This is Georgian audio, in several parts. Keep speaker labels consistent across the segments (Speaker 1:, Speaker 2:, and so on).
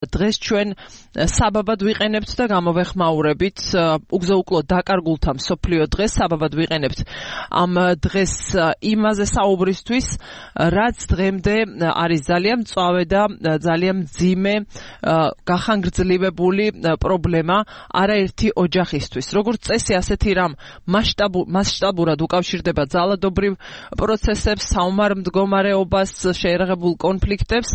Speaker 1: დღეს ჩვენ საბაბად ვიყენებთ და გამოვეხმაურებით უგზო-უკლო დაკარგულთა მსოფლიო დღეს საბაბად ვიყენებთ ამ დღეს იმაზე საუბრისთვის, რაც დღემდე არის ძალიან მწვავე და ძალიან მძიმე გახანგრძლივებული პრობლემა არაერთი ოჯახისთვის. როგორც წესი, ასეთი რამ მასშტაბურად უკავშირდება ძალადობრივ პროცესებს, საომარ მდგომარეობას, შეერაღებულ კონფლიქტებს,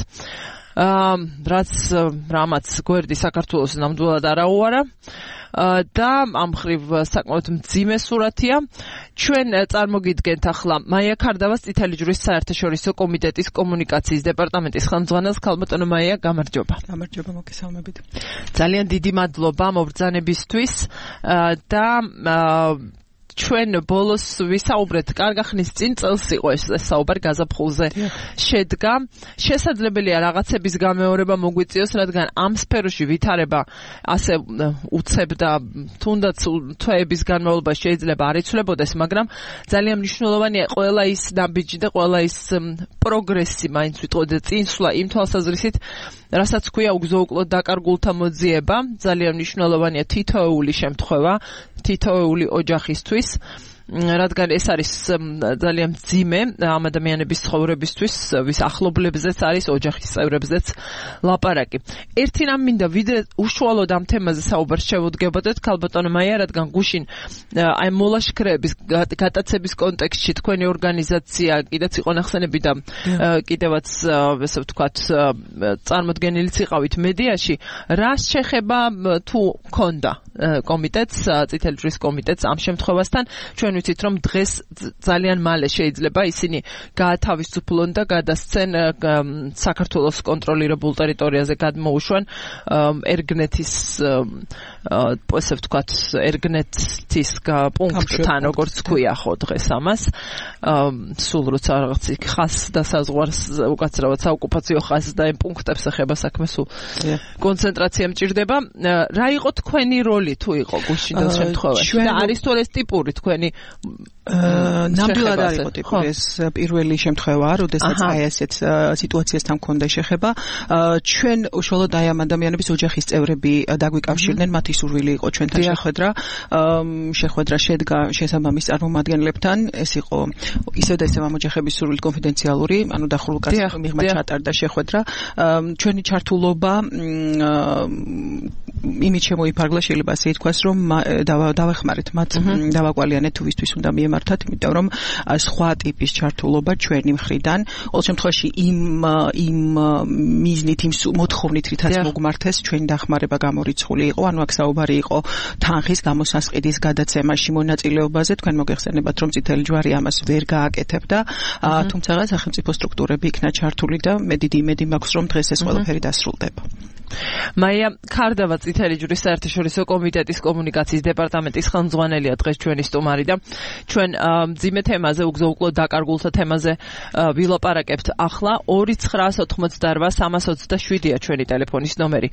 Speaker 1: რამაც გვერდი საქართველოს ნამდვილად არაუარა და ამ ხრივ საკმაოდ მძიმე სურათია. ჩვენ წარმოგიდგენთ ახლა მაია ქარდავას წითელი ჯვრის საერთაშორისო კომიტეტის კომუნიკაციის დეპარტამენტის ხელმძღვანელს. ქალბატონო მაია, გამარჯობა.
Speaker 2: გამარჯობა, მოგესალმებით.
Speaker 1: ძალიან დიდი მადლობა მობრძანებისთვის და ჩვენ ბოლოს ვისაუბრეთ, კარგა ხნის წინ წელს იყო ეს საუბარი გაზაფხულზე შედგა. შესაძლებელია რაღაცების გამეორება მოგვიწიოს, რადგან ამ სფეროში ვითარება ასე უცებ და თუნდაც თვეების განმავლობაში შეიძლება არ იცვლებოდეს, მაგრამ ძალიან მნიშვნელოვანია ყველა ის ნაბიჯი და ყველა ის პროგრესი მაინც ვიტყოდე წინსვლა იმ თვალსაზრისით, რასაც ქვია უგზო-უკლო დაკარგულთა მოძიება. ძალიან მნიშვნელოვანია თითოეული შემთხვევა, თითოეული ოჯახისთვის, რადგან ეს არის ძალიან მძიმე ამ ადამიანების ცხოვრებისთვის, ვის ახლობლებზეც არის, ოჯახის წევრებზეც ლაპარაკი. ერთი რამ მინდა ვიდრე უშუალოდ ამ თემაზე საუბარს შევუდგებოდეთ, ქალბატონო მაია, რადგან გუშინ აი მოლაშქრეების გატაცების კონტექსტში თქვენი ორგანიზაცია კიდეც იყო ნახსენები და კიდევაც ესე ვთქვათ წარმოდგენილიც იყავით მედიაში, რას შეხება თუ ქონდა კომიტეტს, წითელი ჯვრის კომიტეტს ამ შემთხვევასთან. ჩვენ ვიცით, რომ დღეს ძალიან მალე შეიძლება ისინი გაათავისუფლონ და გადასცენ საქართველოს კონტროლირებულ ტერიტორიაზე გადმოუშვან ერგნეთის ესე ვთქვათ ერგნეთის პუნქტთან, როგორც ქვია ხო დღეს ამას. სულ როცა რაღაც ხას და საზღვარს უკაცრავად საოკუპაციო ხაზს და იმ პუნქტებს ეხება საქმე, სულ კონცენტრაცია მჭირდება. რა იყო თქვენი როლი თუ იყო გუშინდელ შემთხვევაში და არის თუ ეს ტიპური თქვენი
Speaker 2: ნამდვილად არ იყო ტიპური ეს პირველი შემთხვევა, როდესაც აი ესეთ სიტუაციასთან მქონდა შეხება. ჩვენ უშუალოდ აი ამ ადამიანების ოჯახის წევრები დაგვიკავშირდნენ, მათი სურვილი იყო ჩვენთან შეხვედრა შედგა შესაბამის წარმომადგენლებთან. ეს იყო ისევ და ისევ ამ ოჯახების სურვილი კონფიდენციალური, ანუ დახურულ კაცის მიღმა ჩატარდა შეხვედრა. ჩვენი ჩართულობა იმით შემოიფარგლა, შეიძლება ასე ითქვას, რომ დავეხმარეთ მათ, დავაკვალიანეთ თუ ვისთვის უნდა მიემართათ, იმიტომ რომ სხვა ტიპის ჩართულობა ჩვენი მხრიდან ყოველ შემთხვევაში იმ მიზნით, იმ მოთხოვნით, რითაც მოგმართეს, ჩვენი დახმარება გამორიცხული იყო. ანუ აქ საუბარი იყო თანხის გამოსასყიდის გადაცემაში მონაწილეობაზე. თქვენ მოგეხსენებათ, რომ წითელი ჯვარი ამას ვერ გააკეთებდა, თუმცა სახელმწიფო სტრუქტურები იქნა ჩართული და მე დიდი იმედი მაქვს, რომ დღეს ეს ყველაფერი დასრულდება.
Speaker 1: მაია ქარდავა წითელი ჯვრის საერთაშორისო კომიტეტის კომუნიკაციის დეპარტამენტის ხელმძღვანელია დღეს ჩვენი სტუმარი და ჩვენ მძიმე თემაზე, უგზო-უკლო დაკარგულთა თემაზე ვილაპარაკებთ. ახლა 2988327-ია ჩვენი ტელეფონის ნომერი.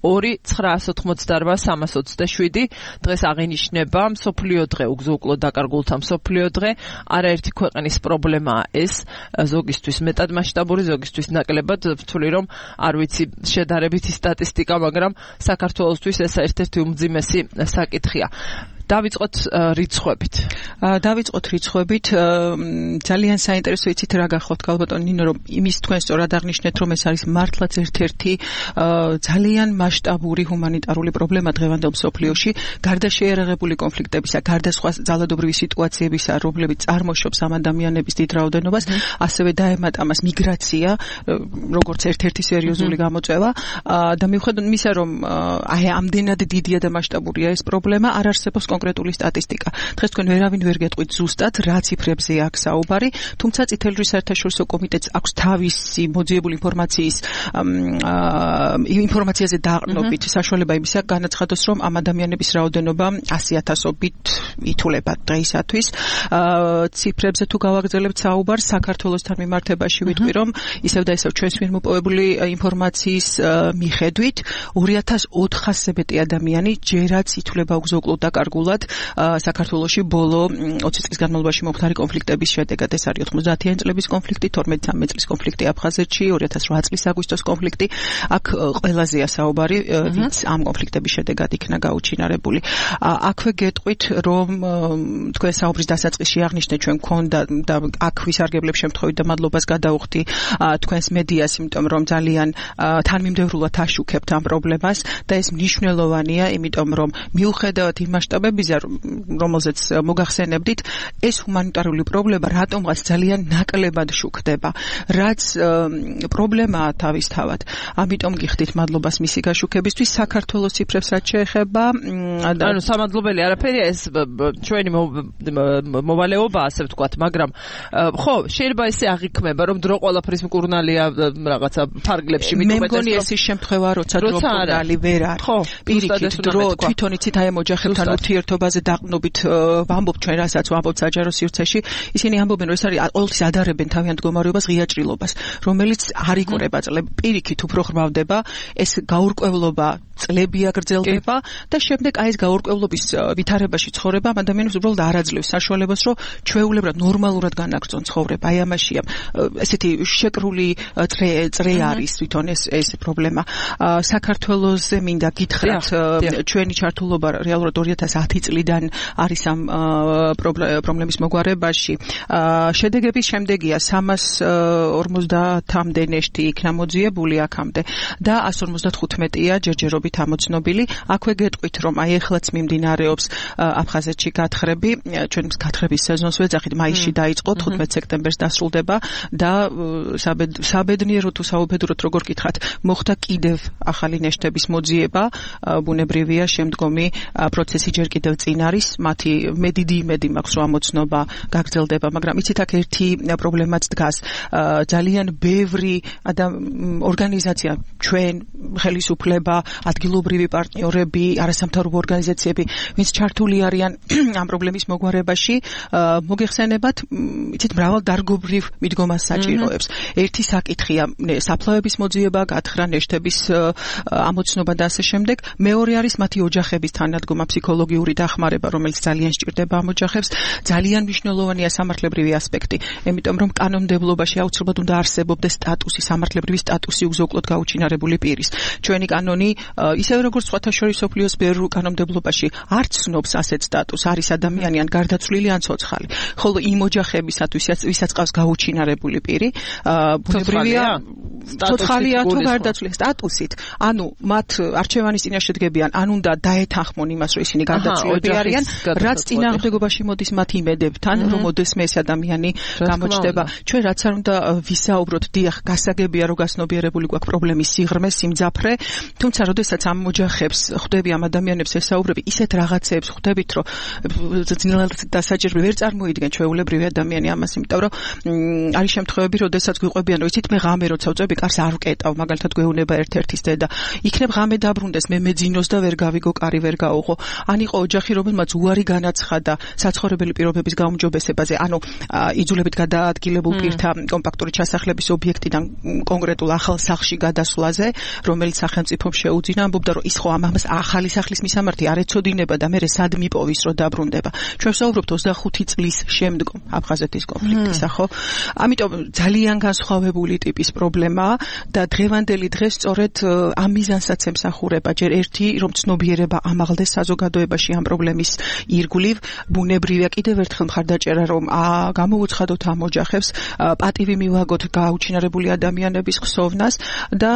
Speaker 1: 2988327. დღეს აღინიშნება მსოფლიო დღე, უგზო-უკლო დაკარგულთა მსოფლიო დღე. არაერთი ქვეყნის პრობლემაა ეს, ზოგისთვის მეტად მასშტაბური, ზოგისთვის ნაკლებად. ვთვლი რომ არ ვიცი შედარებითი სტატისტიკა, მაგრამ საქართველოსთვის ეს ერთ-ერთი უმძიმესი საკითხია. დავიწყოთ რიცხვებით. ძალიან საინტერესო იცით რა გახოთ, ქალბატონო ნინო, რომ იმის თქვენ სწორად აღნიშნეთ, რომ ეს არის მართლაც ერთ-ერთი ძალიან მასშტაბური ჰუმანიტარული პრობლემა დღევანდელ მსოფლიოში, გარდა შეერაღებული კონფლიქტებისა, გარდა სხვა ძალადობრივი სიტუაციებისა, რომლებიც წარმოშობს ამ ადამიანების დიდ რაოდენობას, ასევე დაემატა ამას მიგრაცია, როგორც ერთ-ერთი სერიოზული გამოწვევა და მიუხედავად იმისა, რომ აი ამდენად დიდია და მასშტაბურია ეს პრობლემა, არ არსებობს კონკრეტული სტატისტიკა. დღეს თქვენ ვერავინ ვერ გეტყვით ზუსტად რა ციფრებზე აქვს საუბარი, თუმცა წითელი ჯვრის საერთაშორისო კომიტეტს აქვს თავისი მოძიებული ინფორმაციაზე დაყრდნობით საშუალება იმისა განაცხადოს, რომ ამ ადამიანების რაოდენობა 100,000-ობით ითვლება დღეისათვის. ციფრებზე თუ გავაგრძელებთ საუბარს, საქართველოსთან მიმართებაში ვიტყვი, რომ ისევ და ისევ ჩვენს მიერ მოპოვებული ინფორმაციის მიხედვით 2400-ზე მეტი ადამიანი ჯერაც ითვლება უგზო-უკლო დაკარგულ
Speaker 2: კონკრეტულად საქართველოში ბოლო 20 წლის განმავლობაში მომხდარი კონფლიქტების შედეგად ეს არის 90-იანი წლების კონფლიქტი, 12-13 წლის კონფლიქტი აფხაზეთში, 2008 წლის აგვისტოს კონფლიქტი. აქ ყველაზე საუბარი ვინც ამ კონფლიქტების შედეგად იქნა გაუჩინარებული. აქვე გეტყვით, რომ თქვენ საუბრის დასაწყისში აღნიშნეთ, ჩვენ გქონდა და აქ ვისარგებლებ შემთხვევით და მადლობას გადავუხდი თქვენს მედიას, იმიტომ რომ ძალიან თანმიმდევრულად აშუქებთ ამ პრობლემას და ეს მნიშვნელოვანია, იმიტომ რომ მიუხედავად იმ მასშტაბებისა, რომელზეც მოგახსენებდით, ეს ჰუმანიტარული პრობლემა რატომღაც ძალიან ნაკლებად შუქდება. რაც პრობლემაა თავისთავად. ამიტომ გიხდით მადლობას მისი გაშუქებისთვის. საქართველოს ციფრებს რაც შეეხება,
Speaker 1: ანუ სამადლობელი არაფერია, ეს ჩვენი მოვალეობა, ასე ვთქვათ, მაგრამ ხო, შეიძლება ესე აღიქმება, რომ დრო ყველაფრის მკურნალია რაღაცა ფარგლებში,
Speaker 2: მე მგონი ეს ის შემთხვევა, როცა დრო მკურნალი ვერ არის. ხო, პირიქით დრო თვითონ იცით აი ამ ოჯახებთან ურთიერთობაზე დაყნობით ვამბობ ჩვენ, რასაც ვამბობთ საჯარო სივრცეში, ისინი ამბობენ, რომ ეს არის ყოველთვის ადარებენ თავიანთ მდგომარეობას, ღია ჭრილობას, რომელიც არ იკვრება წლები, პირიქით უფრო ხრმავდება, ეს გაურკვევლობა წლები აგრძელდება და შემდეგ აი ეს გაურკვევლობის ვითარებაში ცხოვრება ამ ადამიანებს უბრალოდ არ აძლევს საშუალებას, რომ ჩვეულებრივად ნორმალურად განაგრძონ ცხოვრება. აი ამაშია ესეთი შეკრული წრე არის თვითონ ეს პრობლემა. საქართველოზე მინდა გითხრათ, ჩვენი ჩართულობა რეალურად 2010 წლიდან არის ამ პრობლემის მოგვარებაში. შედეგების შემდეგია 350-მდე ნეშტი იქნა მოძიებული აქამდე და 155-ია ჯერჯერობით ამოცნობილი. აქვე გეტყვით, რომ აი ეხლაც მიმდინარეობს აფხაზეთში გათხრები, ჩვენ გათხრების სეზონს ვეძახით, მაისში დაიწყო, 15 სექტემბერს დასრულდება და საბედნიეროდ თუ საუბედუროდ როგორ გითხრათ, მოხდა კიდევ ახალი ნეშტების მოძიება, ბუნებრივია, შემდგომი პროცესი ჯერ კიდევ წინ არის, მათი დიდი იმედი მაქვს, რომ ამოცნობა გაგრძელდება, მაგრამ იცით აქ ერთი პრობლემაც დგას. ძალიან ბევრი ორგანიზაცია, ჩვენ, ხელისუფლება, ადგილობრივი პარტნიორები, არასამთავრობო ორგანიზაციები, ვინც ჩართული არიან ამ პრობლემის მოგვარებაში, მოგეხსენებათ, იცით, მრავალდარგობრივ მიდგომას საჭიროებს. ერთი საკითხია საფლავების მოძიება, გათხრა, ნეშტების ამოცნობა და ასე შემდეგ. მეორე არის მათი ოჯახების თანადგომა, ფსიქოლოგიური დახმარება, რომელიც ძალიან სჭირდება ამ ოჯახებს. ძალიან მნიშვნელოვანია სამართლებრივი ასპექტი, იმიტომ რომ კანონმდებლობაში აუცილებლად უნდა არსებობდეს სტატუსი, სამართლებრივი სტატუსი უზოკლოდ გაუჩინარებული პირის. ჩვენი კანონი, ისევე როგორც სხვათა შორის მსოფლიოს ბევრ კანონმდებლობაში, არც ცნობს ასეთ სტატუსს, არის ადამიანი ან გარდაცვლილი ან ცოცხალი. ხოლო იმ ოჯახებისათვის, ვისაც ყავს გაუჩინარებული პირი, ბუნებრივია, ცოცხალია თუ გარდაცვლილი სტატუსით, ანუ მათ არჩევანის წინაშე დგებიან, ან უნდა დაეთანხმონ იმას, რომ ისინი გარდაცვლილები არიან, რაც წინააღმდეგობაში მოდის მათ იმედებთან, რომ ოდესმე ეს ადამიანი გამოჩნდება. ჩვენ რაც არ უნდა ვისაუბროთ, დიახ, გასაგებია, რომ გასნობიერებული გვაქვს პრობლემის სიღრმე, სიმძაფრე, თუმცა როდესაც ამ ოჯახებს ხვდები, ამ ადამიანებს ესაუბრები, ისეთ რაღაცეებს ხვდებით, რომ ძნელად დასაჭირვი ვერ წარმოიდგენ ჩვეულებრივი ადამიანი ამას, იმიტომ რომ არის შემთხვევები, როდესაც გვიყვებიან, რომ იცით, მე ღამე როცა ვწვევი, კარს არ ვკეტავ, მაგალითად გვეუბნება ერთ-ერთის დედა, იქნებ ღამე დაბრუნდეს, მე მეძინოს და ვერ გავიგო, კარი ვერ გაუღო. ან იყო ოჯახი, რომელმაც უარი განაცხადა საცხოვრებელი პირობების გაუმჯობესებაზე, ანუ იძულებით გადაადგილებულ პირთა კომპაქტური ჩასახლების ობიექტიდან კონკრეტულ ახალ სახლში გადასვლაზე, რომელიც სახელმწიფომ შეუძინა, ამბობდა, რომ ის ხო ამას ახალი სახლის მისამართი არ ეცოდინება და მე სად მიპოვის, რომ დაბრუნდება. ჩვენ ვსაუბრობთ 25 წლის შემდგომ აფხაზეთის კონფლიქტისა, ხო? ამიტომ ძალიან განსხვავებული ტიპის პრობლემაა და დღევანდელი დღეს სწორედ ამ მიზანსაც ემსახურება. ჯერ ერთი, რომ ცნობიერება ამაღლდეს საზოგადოებაში ამ პრობლემის ირგვლივ, ბუნებრივია კიდევ ერთხელ მხარდაჭერა, რომ გამოუცხადოთ ამ ოჯახებს, პატივი მივაგოთ გაუჩინარებული ადამიანების ხსოვნას და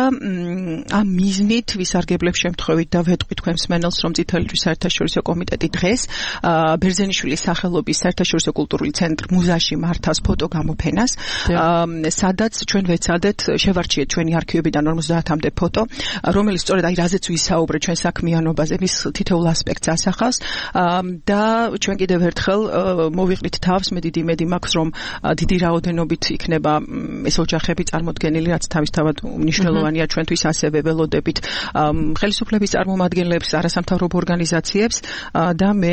Speaker 2: ამ მიზნით ვისარგებლებ შემთხვევით და ვეტყვი თქვენ მსმენელს, რომ წითელი ჯვრის საერთაშორისო კომიტეტი დღეს ბერძენიშვილის სახელობის საერთაშორისო კულტურული ცენტრ მუზაში მართავს ფოტო გამოფენას, სადაც ჩვენ ვეცადეთ, შევარჩიეთ ჩვენი არქივებიდან 50-მდე ფოტო, რომელიც სწორედ აი რაზეც ვისაუბრეთ ჩვენ საქმიანობაზე, მის თითოეულ ასპექტს ასახავს და ჩვენ კიდევ ერთხელ მოვიყრით თავს, მე დიდი იმედი მაქვს, რომ დიდი რაოდენობით იქნება ეს ოჯახები წარმოდგენილი, რაც თავისთავად მნიშვნელოვანია ჩვენთვის, ასევე ველოდებით ხელისუფლების წარმომადგენლებს, არასამთავრობო ორგანიზაციებს და მე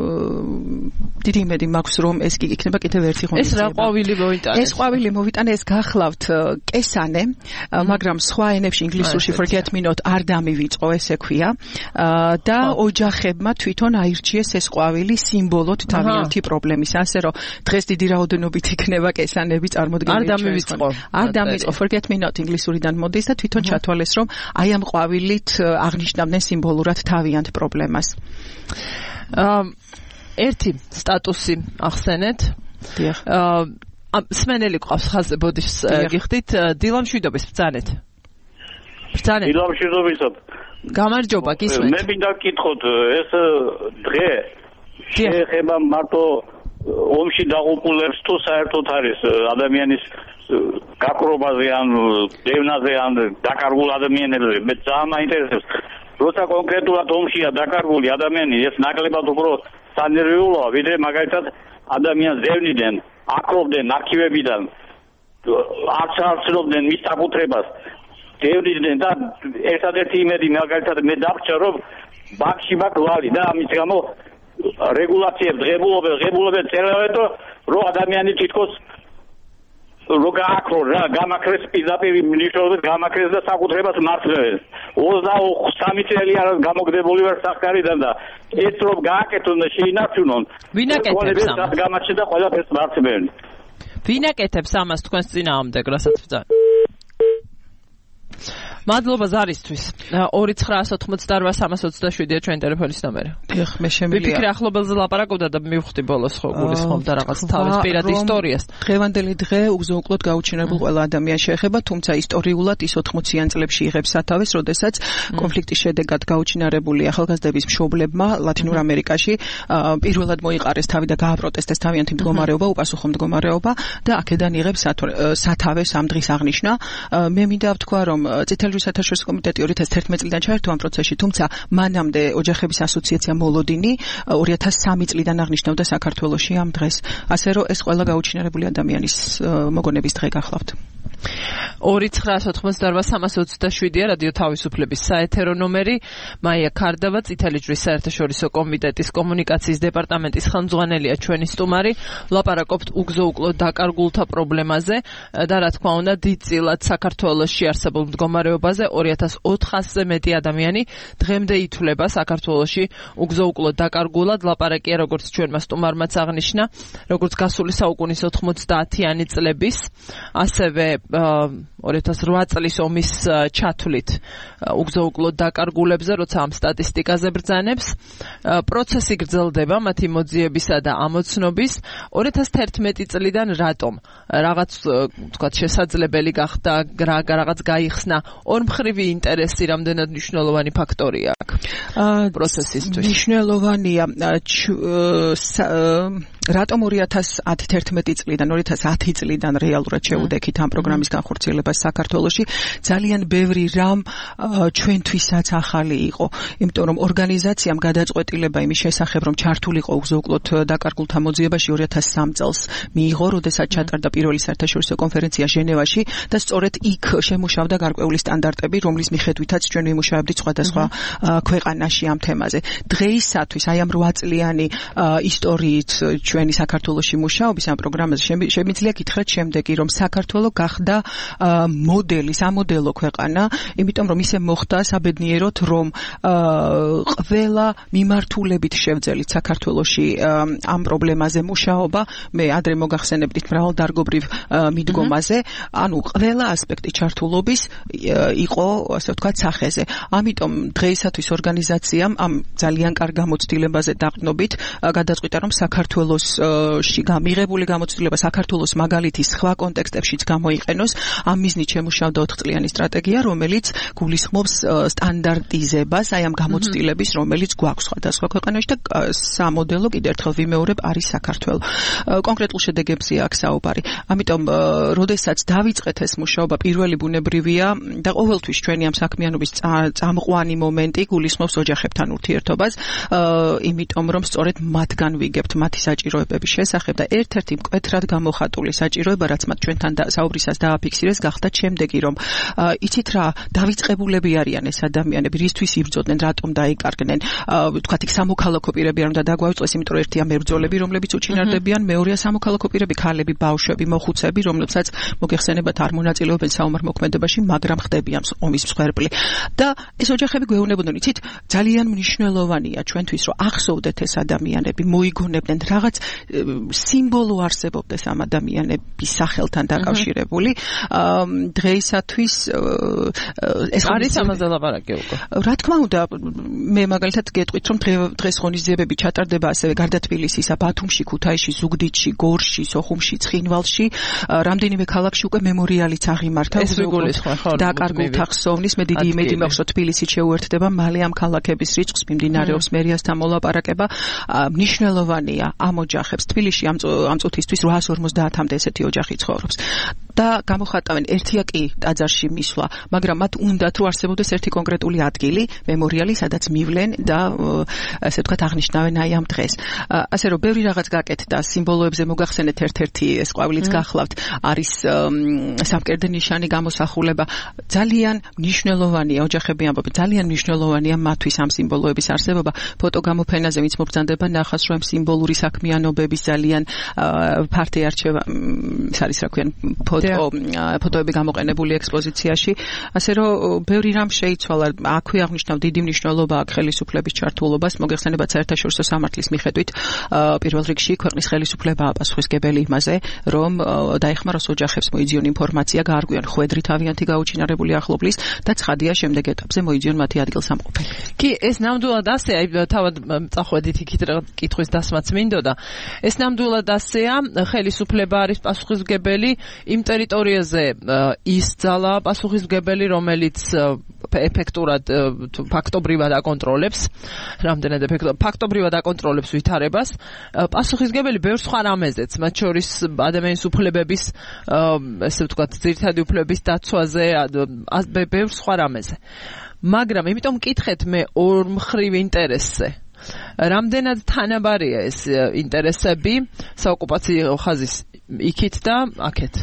Speaker 2: დიდი იმედი მაქვს, რომ ეს იქნება კიდევ ერთი ღონისძიება.
Speaker 1: ეს რა ყვავილი მოიტანეს?
Speaker 2: ეს ყვავილი მოვიტანე, ეს გახლავთ კესანე, მაგრამ სხვა ენებში ინგლისურში forget me not არ დამივიწყო, ესე ქვია. და ოჯახებმა თვითონ აირჩიეს ეს ყვავილი სიმბოლოდ თავიანთი პრობლემის, ასე რომ დღეს დიდი რაოდენობით იქნება კესანები წარმოდგენილი. არ დამივიწყო forget me not ინგლისურიდან მოდის და თვითონ ჩათვალეს, რომ აი ამ ყვავილით აღნიშნავდნენ სიმბოლურად თავიანთ პრობლემას.
Speaker 1: ერთი სტატუსი ახსენეთ. დიახ. სმენელი ყავს ხაზზე ბოდიშს გიხდით დილამშვიდობის ბრძანეთ.
Speaker 3: დილამშვიდობისად.
Speaker 1: გამარჯობა, გისმენთ.
Speaker 3: მე მინდა გკითხოთ, ეს დღე შეეხება მარტო ომში დაღუპულებს თუ საერთოდ არის ადამიანის გაქრობაზე ან დევნაზე ან დაკარგულ ადამიანებზე? მე ძალიან მაინტერესებს. როცა კონკრეტულად ომშია დაკარგული ადამიანი, ეს ნაკლებად უფრო სანერვიულოა, ვიდრე მაგალითად ადამიანს დევნიდან, აკრობდნენ არქივებიდან, არც ცნობდნენ მის საკუთრებას. დევნიდან და ერთადერთი იმედი მაგალითად მე დავრჩა, რომ ბანკში მაქვს ვალი და ამის გამო რეგულაციებს ღებულობენ წერავენ, რომ ადამიანი თითქოს რო გააკრო რა გამაქრეს პირდაპირ ნიშნავს გამაქრეს და საკუთრებას მართლებს 23 წელი არ გამოგდებული ვარ სახკარიდან და ეს რომ გააკეთონ და შეინარჩუნონ
Speaker 1: ვინ აკეთებს ამას
Speaker 3: გამაჩნდა და ყველაფერს მართლობენ
Speaker 1: ვინ აკეთებს ამას თქვენს წინააღმდეგ რასაც ვძან მადლობა ზარისთვის 2988327-ია ჩვენი ტელეფონის ნომერი.
Speaker 2: დიახ, მე შემიძლია.
Speaker 1: ვიფიქრე ახლობელზე ლაპარაკობდა და მივხვდი ბოლოს ხო გულისხმობდა რაღაც თავის პირად ისტორიას.
Speaker 2: დღევანდელი დღე უგზო-უკლოდ გაუჩინარებულ ყველა ადამიანს შეეხება, თუმცა ისტორიულად ის 80-იან წლებში იღებს სათავეს, როდესაც კონფლიქტის შედეგად გაუჩინარებული ახალგაზრდების მშობლებმა ლათინურ ამერიკაში პირველად მოიყარეს თავი და გააპროტესტეს თავიანთი მდგომარეობა, უპასუხო მდგომარეობა და აქედან იღებს სათავეს ამ დღის აღნიშვნა. მე მინდა ვთქვა, რომ წითელი ჯვრის საერთაშორისო კომიტეტი 2011 წლიდან ჩაერთო ამ პროცესში, თუმცა მანამდე ოჯახების ასოციაცია მოლოდინი 2003 წლიდან აღნიშნავდა საქართველოში ამ დღეს. ასე რომ ეს ყველა გაუჩინარებული ადამიანის მოგონების დღე გახლავთ. 2988327-ია რადიო თავისუფლების საეთერო ნომერი. მაია ქარდავა, წითელი ჯვრის საერთაშორისო კომიტეტის კომუნიკაციის დეპარტამენტის ხელმძღვანელია ჩვენი სტუმარი. ლაპარაკობთ უგზო-უკლოდ დაკარგულთა პრობლემაზე და რა თქმა უნდა დიდწილად საქართველოში არსებულ მდგომარეობაზე 2400-ზე მეტი ადამიანი დღემდე ითვლება საქართველოში უგზო-უკლოდ დაკარგულად. ლაპარაკია როგორც ჩვენმა სტუმარმაც აღნიშნა, როგორც გასული საუკუნის 90-იანი წლების, ასევე 2008 წლის ომის ჩათვლით უგზო-უკლოდ დაკარგულებზე, როცა ამ სტატისტიკაზე ბრძანებს. პროცესი გრძელდება მათი მოძიებისა და ამოცნობის. 2011 წლიდან რატომ რაღაც თქვათ შესაძლებელი გახდა, რაღაც გაიხსნა ორმხრივი ინტერესი, რამდენად მნიშვნელოვანი ფაქტორია აქ პროცესისთვის? მნიშვნელოვანია რატომ 2011 წლიდან 2010 წლიდან რეალურად შეუდექით ამ პროგრამის განხორციელებას საქართველოში. ძალიან ბევრი რამ ჩვენთვისაც ახალი იყო, იმიტომ რომ ორგანიზაციამ გადაწყვეტილება იმის შესახებ, რომ ჩართულიყო უგზო-უკლოდ დაკარგულთა მოძიებაში 2003 წელს მიიღო, როდესაც ჩატარდა პირველი საერთაშორისო კონფერენცია ჟენევაში და სწორედ იქ შემუშავდა გარკვეული სტანდარტები, რომლის მიხედვითაც ჩვენ ვიმუშავებდით სხვადასხვა ქვეყანაში ამ თემაზე. დღეისათვის აი ამ 8 წლიანი ისტორიით ჩვენი საქართველოში მუშაობის ამ პროგრამაზე შემიძლია გითხრათ შემდეგი, რომ საქართველო გახდა მოდელი, სამოდელო ქვეყანა, იმიტომ რომ ისე მოხდა საბედნიეროდ, რომ ყველა მიმართულებით შევძელით საქართველოში ამ პრობლემაზე მუშაობა, მე ადრე მოგახსენებდით მრავალდარგობრივ მიდგომაზე, ანუ ყველა ასპექტი ჩართულობის იყო, ასე ვთქვათ, სახეზე. ამიტომ დღეისათვის ორგანიზაციამ ამ ძალიან კარგ გამოცდილებაზე დაყრდნობით გადაწყვიტა, რომ საქართველოში მიღებული გამოცდილება საქართველოს მაგალითის სხვა კონტექსტებშიც გამოიყენოს. ამ მიზნით შემუშავდა 4 წლიანი სტრატეგია, რომელიც გულისხმობს სტანდარტიზებას აი ამ გამოცდილების, რომელიც გვაქვს სხვადასხვა ქვეყანაში და სამოდელო კიდევ ერთხელ ვიმეორებ არის საქართველო. კონკრეტულ შედეგებზე აქ საუბარი. ამიტომ, როდესაც დავიწყეთ ეს მუშაობა, პირველი ბუნებრივია და ყოველთვის ჩვენი ამ საქმიანობის წამყვანი მომენტი გულისხმობს ოჯახებთან ურთიერთობას, იმიტომ რომ სწორედ მათგან ვიგებთ მათი საჭირო საჭიროებების შესახებ და ერთ-ერთი მკვეთრად გამოხატული საჭიროება, რაც მათ ჩვენთან საუბრისას დააფიქსირეს, გახდა შემდეგი, რომ იცით რა, დავიწყებულები არიან ეს ადამიანები, რისთვის იბრძოდნენ, რატომ დაიკარგნენ, თქვათ იქ სამოქალაქო პირები არ უნდა დაგვაუწყდეს, იმიტომ რომ ერთია მებრძოლები, რომლებიც უჩინარდებიან, მეორეა სამოქალაქო პირები, ქალები, ბავშვები, მოხუცები, რომლებსაც მოგეხსენებათ არ მონაწილეობენ საომარ მოქმედებაში, მაგრამ ხდებიან ომის მსხვერპლი. და ეს ოჯახები გვეუბნებოდნენ, იცით, ძალიან მნიშვნელოვანია ჩვენთვის, რომ ახსოვდეთ ეს ადამიანები, მოიგონებდნენ რაღაც სიმბოლო არსებობდეს ამ ადამიანების სახელთან დაკავშირებული. დღეისათვის ეს
Speaker 1: არის ამაზე ლაპარაკი უკვე.
Speaker 2: რა თქმა უნდა, მე მაგალითად გეტყვით, რომ დღეს ღონისძიებები ჩატარდება ასევე გარდა თბილისისა, ბათუმში, ქუთაისში, ზუგდიდში, გორში, სოხუმში, ცხინვალში, რამდენიმე ქალაქში უკვე მემორიალიც აღიმართა.
Speaker 1: ეს ვიგულისხმე, ხო,
Speaker 2: დაკარგულთა ხსოვნის, მე დიდი იმედი მაქვს, რომ თბილისით შეუერთდება მალე ამ ქალაქების რიცხვს, მიმდინარეობს მერიასთან მოლაპარაკება. მნიშვნელოვანია ამ ოჯახებს თბილისში ამ წუთისთვის 850-მდე ესეთი ოჯახი ცხოვრობს. და გამოხატავენ ერთია კი ტაძარში მისვლა, მაგრამ მათ უნდათ რომ არსებობდეს ერთი კონკრეტული ადგილი, მემორიალი, სადაც მივლენ და ასე ვთქვათ აღნიშნავენ აი ამ დღეს. ასე რომ ბევრი რაღაც გაკეთდა, სიმბოლოებზე მოგახსენეთ ერთ-ერთი ეს ყვავილიც გახლავთ, არის სამკერდე ნიშანი გამოსახულება. ძალიან მნიშვნელოვანია ოჯახები ამბობენ, ძალიან მნიშვნელოვანია მათთვის ამ სიმბოლოების არსებობა. ფოტოგამოფენაზე ვინც მობრძანდება ნახავს, რომ სიმბოლური საქმიანობების ძალიან ფართი არჩევა ის არის რა ქვია ფოტოები გამოყენებული ექსპოზიციაში, ასე რომ ბევრი რამ შეიცვალა. აქვე აღნიშნავ დიდი მნიშვნელობა აქვს ხელისუფლების ჩართულობას, მოგეხსენებათ საერთაშორისო სამართლის მიხედვით პირველ რიგში ქვეყნის ხელისუფლება აპასუხისგებელი იმაზე, რომ დაეხმაროს ოჯახებს მოიძიონ ინფორმაცია, გაარღვიონ ხვედრი თავიანთი გაუჩინარებული ახლობლის და ცხადია შემდეგ ეტაპზე მოიძიონ მათი ადგილსამყოფელი.
Speaker 1: კი, ეს ნამდვილად ასეა, თავად წახვედით იქით რა კითხვის დასმაც მინდოდა. ეს ნამდვილად ასეა, ხელისუფლება არის პასუხისმგებელი იმ ტერიტორიაზე ის ძალა პასუხისმგებელი, რომელიც ეფექტურად ფაქტობრივად აკონტროლებს, რამდენად ფაქტობრივად აკონტროლებს ვითარებას, პასუხისმგებელი ბევრ სხვა რამეზეც, მათ შორის ადამიანის უფლებების, ესე ვთქვათ, ძირითადი უფლებების დაცვაზე, ბევრ სხვა რამეზე. მაგრამ იმიტომ მკითხეთ მე ორ მხრივ ინტერესზე. რამდენად თანაბარია ეს ინტერესები საოკუპაციო ხაზის იქით და აქეთ?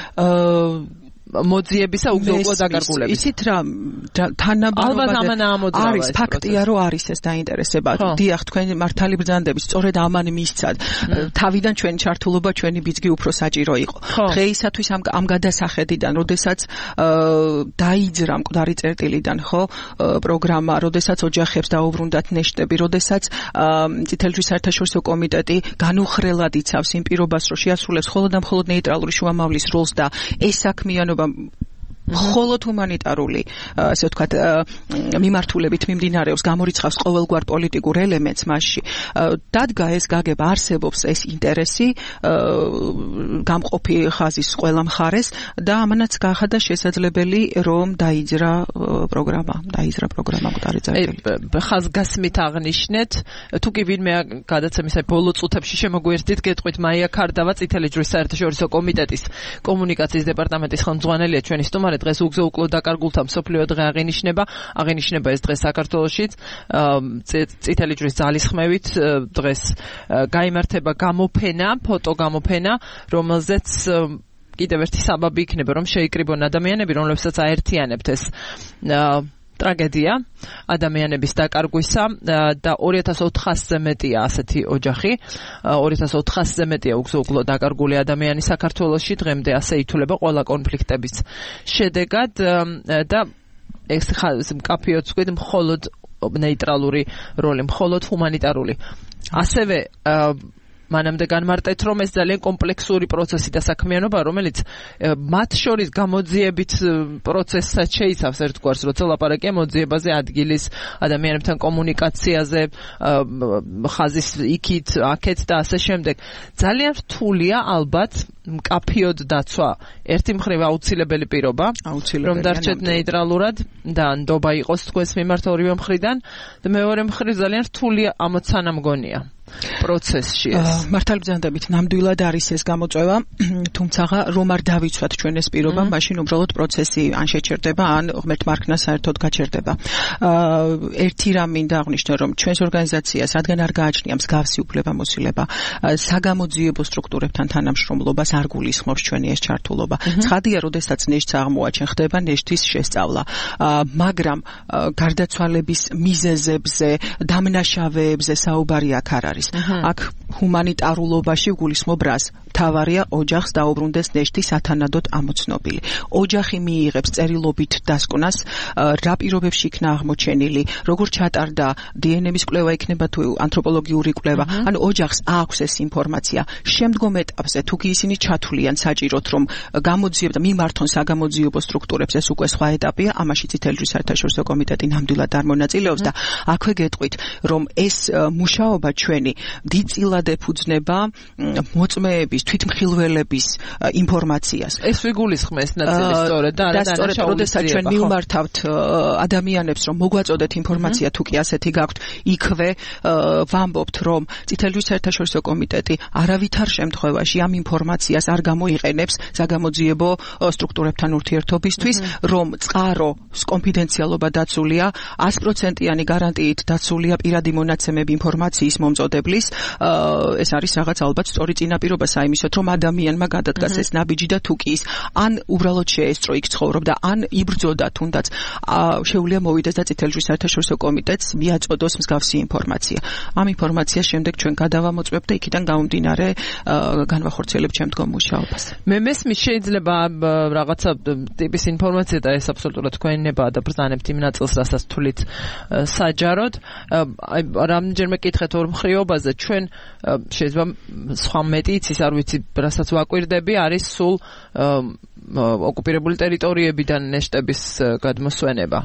Speaker 1: მოძიებისა უგზო დაკარგულების.
Speaker 2: იცით რა, თანაბარობა არის ფაქტია, რომ არის ეს დაინტერესება. დიახ, თქვენ მართალი ბრძანდებით, სწორედ ამან მისცად. თავიდან ჩვენი ჩართულობა, ჩვენი ბიძგი უფრო საჭირო იყო. დღეისათვის ამ გადასახედიდან, როდესაც დაიძრა მკვდარი წერტილიდან, ხო, პროგრამა, როდესაც ოჯახებს დაუბრუნდათ ნეშტები, როდესაც წითელი ჯვრის საერთაშორისო კომიტეტი განუხრელად იცავს იმ პირობას, რომ შეასრულებს მხოლოდ და მხოლოდ ნეიტრალური შუამავლის როლს და ეს საქმიანობა მხოლოდ ჰუმანიტარული, ასე ვთქვათ, მიმართულებით მიმდინარეობს, გამორიცხავს ყოველგვარ პოლიტიკურ ელემენტს მასში. დადგა ეს გაგება, არსებობს ეს ინტერესი გამყოფი ხაზის ყველა მხარეს და ამანაც გაახადა შესაძლებელი, რომ დაიძრა პროგრამა მკვდარი წერტილი.
Speaker 1: ხაზგასმით აღნიშნეთ, თუ კი ვინმე გადაცემის ბოლო წუთებში შემოგვიერთდით, გეტყვით მაია ქარდავა, წითელი ჯვრის საერთაშორისო კომიტეტის კომუნიკაციის დეპარტამენტის ხელმძღვანელია ჩვენი სტუმარი. დღეს უგზო უკლო დაკარგულთა მსოფლიო დღე აღინიშნება ეს დღე საქართველოშიც წითელი ჯვრის ძალისხმევით დღეს გაიმართება ფოტოგამოფენა, რომელზეც კიდევ ერთი საბაბი იქნება, რომ შეიკრიბონ ადამიანები, რომლებსაც აერთიანებთ ეს ტრაგედია ადამიანების დაკარგვისა და 2400-ზე მეტია ასეთი ოჯახი, 2400-ზე მეტია უგზო-უკლო დაკარგული ადამიანი საქართველოში, დღემდე ასე ითვლება ყველა კონფლიქტების შედეგად და ეს მკაფიოდ ვთქვით, მხოლოდ ნეიტრალური როლი, მხოლოდ ჰუმანიტარული. ასევე მანამდე განმარტეთ, რომ ეს ძალიან კომპლექსური პროცესი და საქმიანობა, რომელიც მათ შორის გამოძიებით პროცესსაც შეიცავს ერთგვარს, როცა ლაპარაკია მოძიებაზე, ადგილის ადამიანებთან კომუნიკაციაზე, ხაზის იქით, აქეთ და ასე შემდეგ. ძალიან რთულია ალბათ მკაფიოდ დაცვა ერთი მხრივ აუცილებელი პირობა, რომ დარჩეთ ნეიტრალურად და ნდობა იყოს თქვენს მიმართ ორივე მხრიდან და მეორე მხრივ ძალიან რთული ამოცანა მგონია პროცესში ეს.
Speaker 2: მართალი ბრძანდებით ნამდვილად არის ეს გამოწვევა, თუმცა რომ არ დავიცვათ ჩვენ ეს პირობა, მაშინ უბრალოდ პროცესი ან შეჩერდება, ან ღმერთ მარქნა საერთოდ გაჩერდება. ერთი რამ მინდა აღვნიშნო, რომ ჩვენს ორგანიზაციას რადგან არ გააჩნია მსგავსი უფლებამოსილება, საგამოძიებო სტრუქტურებთან თანამშრომლობას არ გულისხმობს ჩვენი ეს ჩართულობა. ცხადია, როდესაც ნეშტს აღმოაჩენ, ხდება ნეშტის შესწავლა, მაგრამ გარდაცვალების მიზეზებზე, დამნაშავეებზე საუბარი აქ არ არის. აქ ჰუმანიტარულობაში გულისხმობ რას? თავარია ოჯახს დაუბრუნდეს ნეშტი სათანადოდ ამოცნობილი. ოჯახი მიიღებს წერილობით დასკვნას, რა პირობებში იქნა აღმოჩენილი, როგორ ჩატარდა დნმ-ის კვლევა იქნება თუ ანთროპოლოგიური კვლევა, ანუ ოჯახს აქვს ეს ინფორმაცია. შემდგომ ეტაპზე თუ ისინი ჩათვლიან საჭიროდ რომ გამოძიებდა მიმართონ საგამოძიებო სტრუქტურებს, ეს უკვე სხვა ეტაპია, ამაში წითელი ჯვრის საერთაშორისო კომიტეტი ნამდვილად არ მონაწილეობს და აქვე გეტყვით, რომ ეს მუშაობა ჩვენი დიდწილად ეფუძნება მოწმეების, თვითმხილველების ინფორმაციას.
Speaker 1: ეს ვიგულისხმეს ნაწილი სწორედ და
Speaker 2: სწორედ როდესაც ჩვენ მივმართავთ ადამიანებს, რომ მოგვაწოდეთ ინფორმაცია, თუ კი ასეთი გაქვთ, იქვე ვამბობთ, რომ წითელი ჯვრის საერთაშორისო კომიტეტი არავითარ შემთხვევაში ამ ინფორმაციას არ გამოიყენებს საგამოძიებო სტრუქტურებთან ურთიერთობისთვის, რომ წყაროს კონფიდენციალობა დაცულია, 100%-იანი გარანტიით დაცულია პირადი მონაცემები ინფორმაციის მომწოდებლის, ეს არის რაღაც ალბათ სწორი წინაპირობა საიმისოთ, რომ ადამიანმა გადადგას ეს ნაბიჯი და თუ კი ის ან უბრალოდ შეესწრო იქ ცხოვრობდა, ან იბრძოდა თუნდაც შეუძლია მოვიდეს და წითელი ჯვრის საერთაშორისო კომიტეტს მიაწოდოს მსგავსი ინფორმაცია. ამ ინფორმაციას შემდეგ ჩვენ გადავამოწმებთ და იქიდან გამომდინარე განვახორციელებთ შემდგომ მუშაობას.
Speaker 1: მე მესმის შეიძლება რაღაცა ტიპის ინფორმაცია და ეს აბსოლუტურად თქვენებაა და ბრძანებთ იმ ნაწილს, რასაც თვლით საჯაროდ. აი რამდენჯერმე კითხეთ ორმხრივობაზე, ჩვენ შეიძლება სხვა მეტი იცის, არ ვიცი, რასაც ვაკვირდები, არის სულ ოკუპირებული ტერიტორიებიდან ნეშტების გადმოსვენება.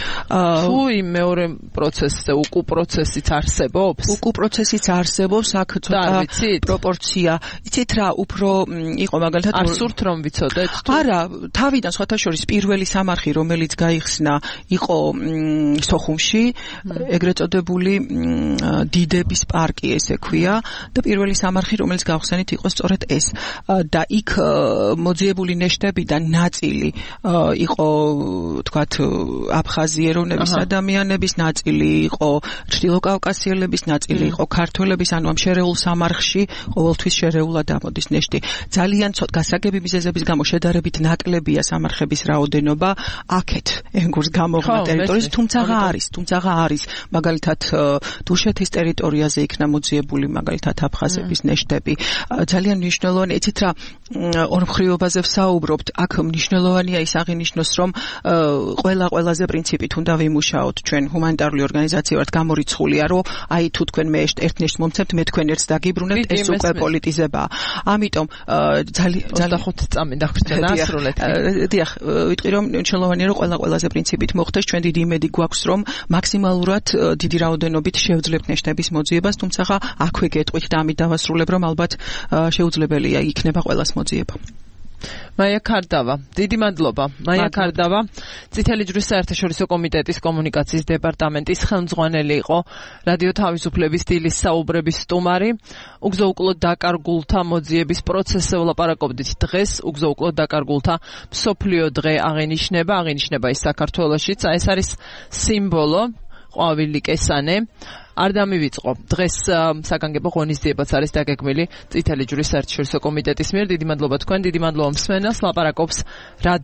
Speaker 1: თუ იმ მეორე პროცესზე უკუ პროცესიც არსებობს?
Speaker 2: უკუ პროცესიც არსებობს, აქ ცოტა პროპორცია. იცით რა, უფრო იყო მაგალითად
Speaker 1: არ სურთ რომ ვიცოდეთ?
Speaker 2: არა, თავიდან სხვათა შორის პირველი სამარხი, რომელიც გაიხსნა, იყო სოხუმში, ეგრეთ წოდებული დიდების პარკი ესე ქვია და პირველი სამარხი, რომელიც გავხსენით, იყო სწორედ ეს. და იქ მოძიებული ნეშტებიდან ნაწილი იყო, თქვათ, აფხაზიეროვნების ადამიანების, ნაწილი იყო ჩრდილოკავკასიელების, ნაწილი იყო ქართველების, ანუ ამ შერეულ სამარხში ყოველთვის შერეულად ამოდის ნეშტი. ძალიან ცოტა გასაგები მიზეზების გამო შედარებით ნაკლებია სამარხების რაოდენობა აქეთ ენგურს გამოღმა ტერიტორიის, თუმცა არის მაგალითად დუშეთის ტერიტორიაზე იქნა მოძიებული მაგალითად აფხაზების ნეშტები. ძალიან მნიშვნელოვანი, იცით რა, ორმხრივობაზე ვსაუბრობთ, აქ მნიშვნელოვანია ის აღინიშნოს, რომ ყველაზე პრინციპით უნდა ვიმუშაოთ ჩვენ ჰუმანიტარული ორგანიზაცია ვართ გამორიცხულია, რომ აი თუ თქვენ მე ერთ ნეშტს მომცემთ, მე თქვენ ერთს დაგიბრუნებთ, ეს უკვე პოლიტიზებაა. ამიტომ ძალიან
Speaker 1: 25 წამი დაგვჭირდა დაასრულეთ.
Speaker 2: დიახ, ვიტყვი რომ მნიშვნელოვანია რომ ყველაზე პრინციპით მოხდეს, ჩვენ დიდი იმედი გვაქვს რომ მაქსიმალურად დიდი რაოდენობით შევძლებთ ნეშტების მოძიებას, თუმცა აქვე გეტყვით და ამით დავასრულებ, რომ ალბათ შეუძლებელია იქნება ყველას მოძიება.
Speaker 1: მაია ქარდავა, დიდი მადლობა. მაია ქარდავა, წითელი ჯვრის საერთაშორისო კომიტეტის კომუნიკაციის დეპარტამენტის ხელმძღვანელი იყო, რადიო თავისუფლების დილის საუბრების სტუმარი. უგზო-უკლოდ დაკარგულთა მოძიების პროცესზე ვლაპარაკობდით დღეს. უგზო-უკლოდ დაკარგულთა მსოფლიო დღე აღინიშნება ის საქართველოშიც. ეს არის სიმბოლო, ყვავილი კესანე. არ დამივიწყო. დღეს საგანგებო ღონისძიებაც არის დაგეგმილი წითელი ჯვრის საერთაშორისო კომიტეტის მიერ. დიდი მადლობა თქვენ, დიდი მადლობა მსმენელს. ლაპარაკობს